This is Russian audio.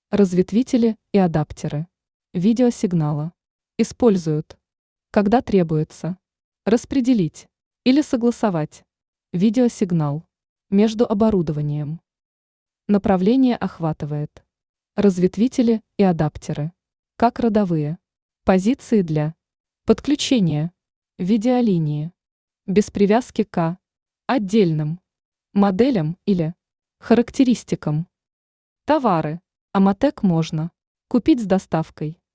Разветвители и адаптеры. Видеосигнала. Используют, когда требуется, распределить или согласовать видеосигнал между оборудованием. Направление охватывает разветвители и адаптеры, как родовые, позиции для подключения видеолинии, без привязки к отдельным моделям или характеристикам. Товары Амотек можно купить с доставкой.